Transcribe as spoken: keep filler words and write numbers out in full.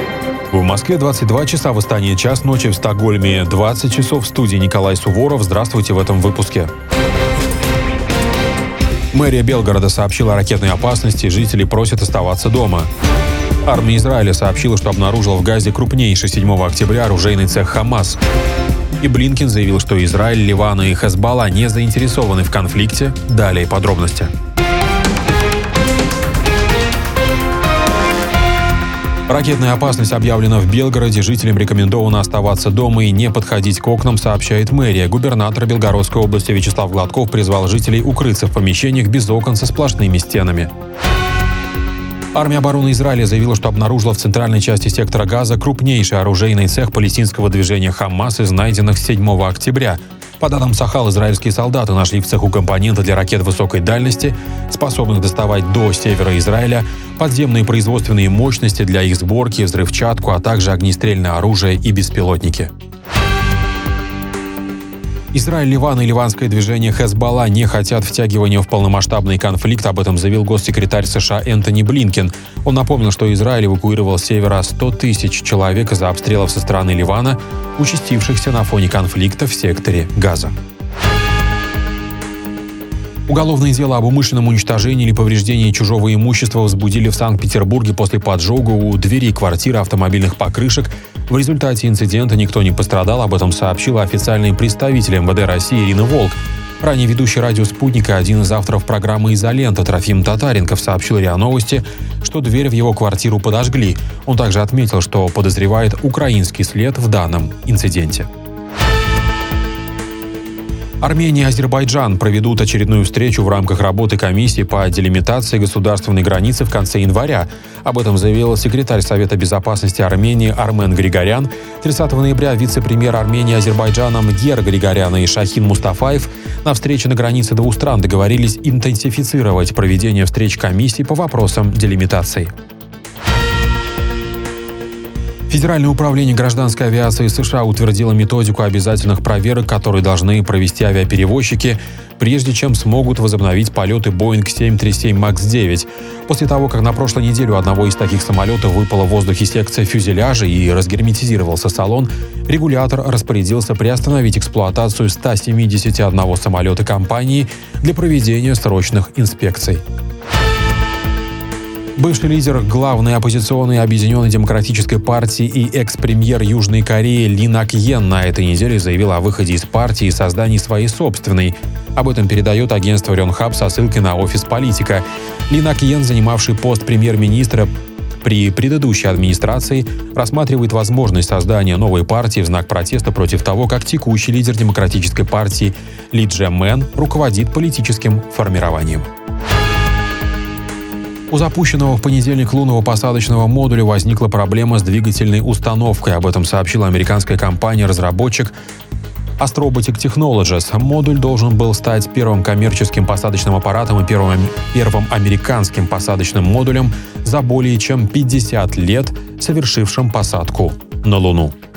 В Москве двадцать два часа, в Астане час ночи, в Стокгольме двадцать часов. В студии Николай Суворов. Здравствуйте в этом выпуске. Мэрия Белгорода сообщила о ракетной опасности, жители просят оставаться дома. Армия Израиля сообщила, что обнаружила в Газе крупнейший седьмого октября оружейный цех «Хамас». И Блинкен заявил, что Израиль, Ливан и Хезболла не заинтересованы в конфликте. Далее подробности. Ракетная опасность объявлена в Белгороде. Жителям рекомендовано оставаться дома и не подходить к окнам, сообщает мэрия. Губернатор Белгородской области Вячеслав Гладков призвал жителей укрыться в помещениях без окон со сплошными стенами. Армия обороны Израиля заявила, что обнаружила в центральной части сектора Газа крупнейший оружейный цех палестинского движения «Хамас» из найденных седьмого октября. По данным Сахал, израильские солдаты нашли в цеху компоненты для ракет высокой дальности, способных доставать до севера Израиля, подземные производственные мощности для их сборки, взрывчатку, а также огнестрельное оружие и беспилотники. Израиль, Ливан и ливанское движение Хезболла не хотят втягивания в полномасштабный конфликт. Об этом заявил госсекретарь США Энтони Блинкен. Он напомнил, что Израиль эвакуировал с севера сто тысяч человек из-за обстрелов со стороны Ливана, участившихся на фоне конфликта в секторе Газа. Уголовное дело об умышленном уничтожении или повреждении чужого имущества возбудили в Санкт-Петербурге после поджога у двери квартиры автомобильных покрышек. В результате инцидента никто не пострадал, об этом сообщила официальный представитель эм вэ дэ России Ирина Волк. Ранее ведущий радио «Спутника», один из авторов программы «Изолента» Трофим Татаренков сообщил РИА Новости, что дверь в его квартиру подожгли. Он также отметил, что подозревает украинский след в данном инциденте. Армения и Азербайджан проведут очередную встречу в рамках работы комиссии по делимитации государственной границы в конце января. Об этом заявил секретарь Совета безопасности Армении Армен Григорян. тридцатого ноября вице-премьер Армении и Азербайджана Мгер Григорян и Шахин Мустафаев на встрече на границе двух стран договорились интенсифицировать проведение встреч комиссий по вопросам делимитации. Федеральное управление гражданской авиации США утвердило методику обязательных проверок, которые должны провести авиаперевозчики, прежде чем смогут возобновить полеты Боинг семь тридцать семь макс девять. После того, как на прошлой неделе у одного из таких самолетов выпала в воздухе секция фюзеляжа и разгерметизировался салон, регулятор распорядился приостановить эксплуатацию ста семидесяти одного самолета компании для проведения срочных инспекций. Бывший лидер главной оппозиционной Объединенной демократической партии и экс-премьер Южной Кореи Ли Нак Йен на этой неделе заявил о выходе из партии и создании своей собственной. Об этом передает агентство Рёнхаб со ссылкой на офис политика. Ли Нак Йен, занимавший пост премьер-министра при предыдущей администрации, рассматривает возможность создания новой партии в знак протеста против того, как текущий лидер демократической партии Ли Дже Мэн руководит политическим формированием. У запущенного в понедельник лунного посадочного модуля возникла проблема с двигательной установкой. Об этом сообщила американская компания-разработчик Astrobotic Technologies. Модуль должен был стать первым коммерческим посадочным аппаратом и первым, первым американским посадочным модулем за более чем пятьдесят лет, совершившим посадку на Луну.